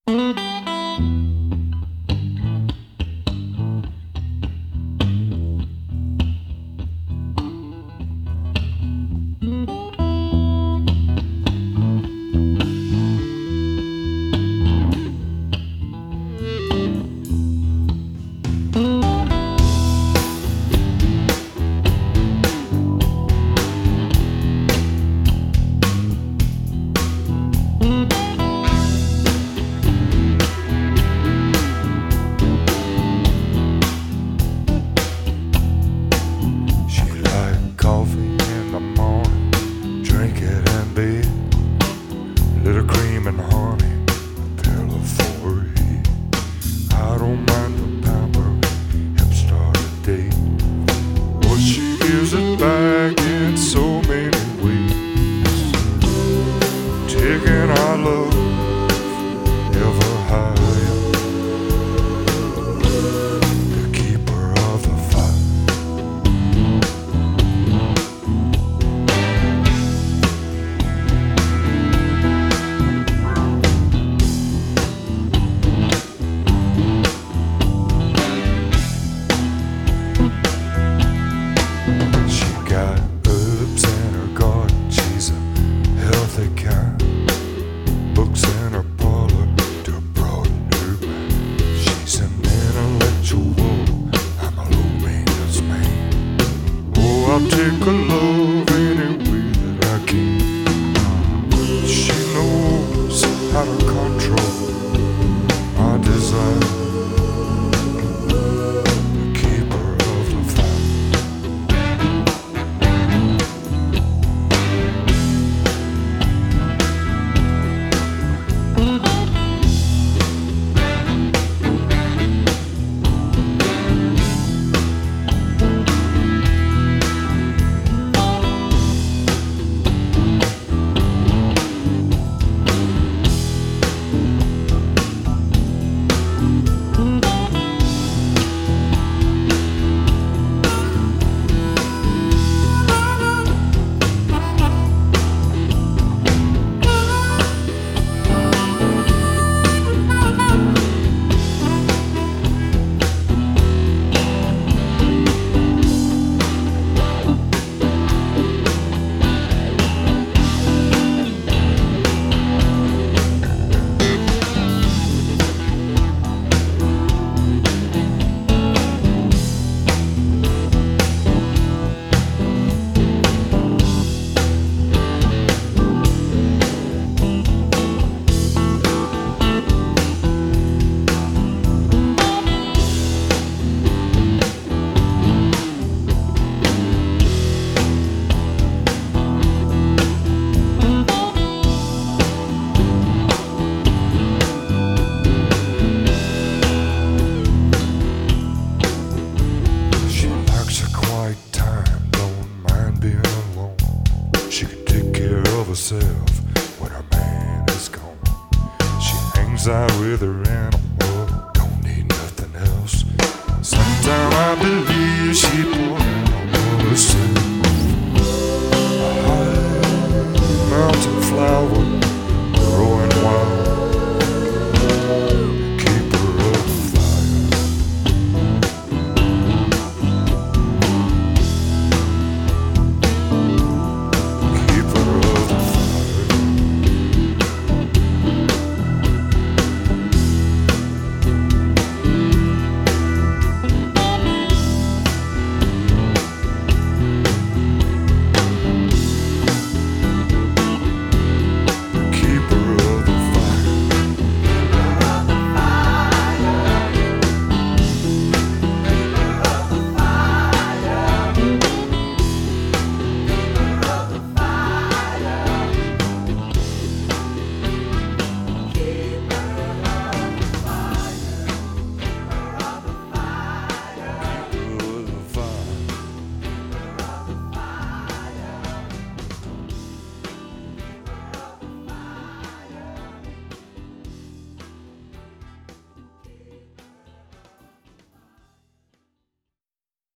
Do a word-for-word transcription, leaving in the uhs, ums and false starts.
Little cream and honey, a pillow for her head. I don't mind the pamper, help start a day. What she gives it back in so many ways, taking our love ever higher, the keeper of the fire. Books in her parlor to broaden her mind. She's an intellectual, I'm a low maintenance man. Oh, I'll take her love any way that I can. She knows how to control my desire, the keeper of the fire. Herself when her man is gone. She hangs out with her animal, don't need nothing else. Sometimes I believe she